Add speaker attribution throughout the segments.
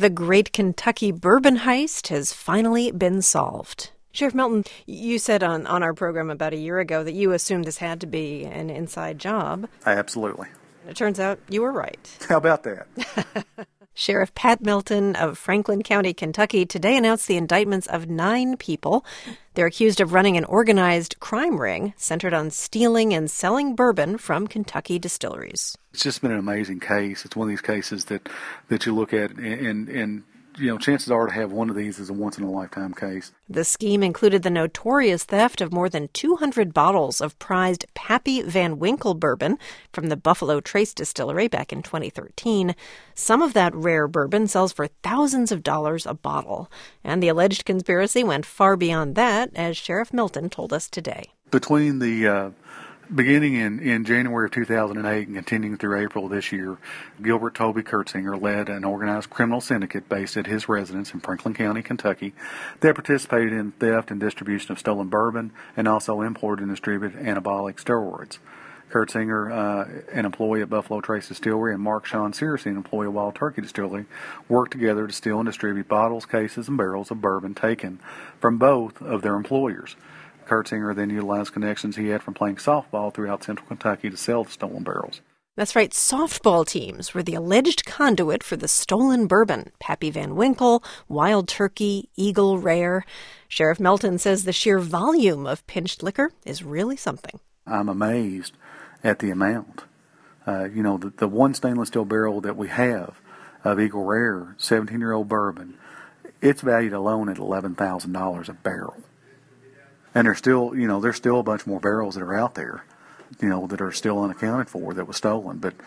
Speaker 1: The Great Kentucky Bourbon Heist has finally been solved. Sheriff Melton, you said on our program about a year ago that you assumed this had to be an inside job.
Speaker 2: Absolutely.
Speaker 1: It turns out you were right.
Speaker 2: How about that?
Speaker 1: Sheriff Pat Melton of Franklin County, Kentucky, today announced the indictments of 9 people. They're accused of running an organized crime ring centered on stealing and selling bourbon from Kentucky distilleries.
Speaker 2: It's just been an amazing case. It's one of these cases that you look at and chances are to have one of these is a once-in-a-lifetime case.
Speaker 1: The scheme included the notorious theft of more than 200 bottles of prized Pappy Van Winkle bourbon from the Buffalo Trace Distillery back in 2013. Some of that rare bourbon sells for thousands of dollars a bottle. And the alleged conspiracy went far beyond that, as Sheriff Melton told us today.
Speaker 2: Between the beginning in January of 2008 and continuing through April of this year, Gilbert Toby Kurtzinger led an organized criminal syndicate based at his residence in Franklin County, Kentucky, that participated in theft and distribution of stolen bourbon and also imported and distributed anabolic steroids. Kurtzinger, an employee at Buffalo Trace Distillery, and Mark Sean Searcy, an employee of Wild Turkey Distillery, worked together to steal and distribute bottles, cases, and barrels of bourbon taken from both of their employers. Kurtzinger then utilized connections he had from playing softball throughout central Kentucky to sell the stolen barrels.
Speaker 1: That's right, softball teams were the alleged conduit for the stolen bourbon. Pappy Van Winkle, Wild Turkey, Eagle Rare. Sheriff Melton says the sheer volume of pinched liquor is really something.
Speaker 2: I'm amazed at the amount. The one stainless steel barrel that we have of Eagle Rare, 17-year-old bourbon, it's valued alone at $11,000 a barrel. And there's still a bunch more barrels that are out there, that are still unaccounted for that was stolen. But,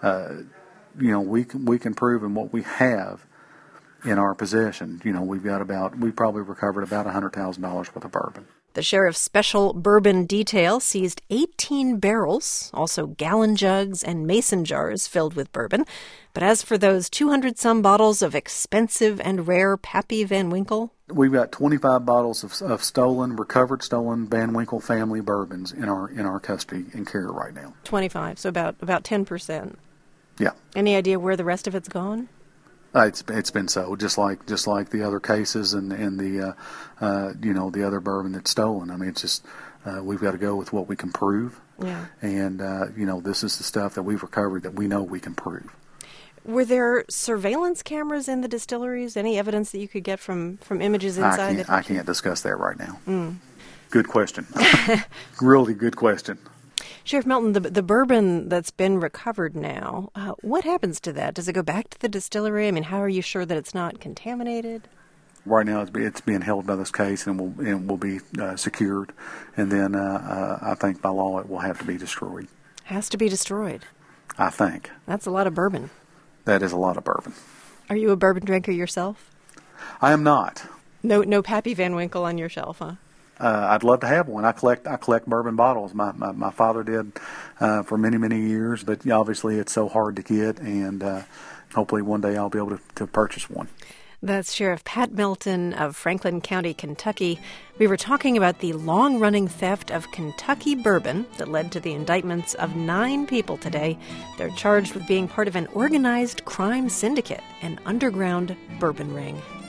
Speaker 2: we can prove in what we have in our possession. We probably recovered about $100,000 worth of bourbon.
Speaker 1: The sheriff's special bourbon detail seized 18 barrels, also gallon jugs and mason jars filled with bourbon. But as for those 200-some bottles of expensive and rare Pappy Van Winkle,
Speaker 2: we've got 25 bottles of recovered stolen Van Winkle family bourbons in our custody and care right now.
Speaker 1: 25, so about 10%.
Speaker 2: Yeah.
Speaker 1: Any idea where the rest of it's gone?
Speaker 2: It's been so, just like the other cases and the the other bourbon that's stolen. I mean, it's just we've got to go with what we can prove.
Speaker 1: Yeah.
Speaker 2: And this is the stuff that we've recovered that we know we can prove.
Speaker 1: Were there surveillance cameras in the distilleries? Any evidence that you could get from images inside?
Speaker 2: I can't discuss that right now. Good question. Really good question.
Speaker 1: Sheriff Melton, the bourbon that's been recovered now, what happens to that? Does it go back to the distillery? I mean, how are you sure that it's not contaminated?
Speaker 2: Right now, it's being held by this case and will be secured, and then I think by law it will have to be destroyed.
Speaker 1: Has to be destroyed.
Speaker 2: I think.
Speaker 1: That's a lot of bourbon.
Speaker 2: That is a lot of bourbon.
Speaker 1: Are you a bourbon drinker yourself?
Speaker 2: I am not.
Speaker 1: No Pappy Van Winkle on your shelf, huh?
Speaker 2: I'd love to have one. I collect bourbon bottles. My father did for many, many years, but obviously it's so hard to get, and hopefully one day I'll be able to purchase one.
Speaker 1: That's Sheriff Pat Melton of Franklin County, Kentucky. We were talking about the long-running theft of Kentucky bourbon that led to the indictments of 9 people today. They're charged with being part of an organized crime syndicate, an underground bourbon ring.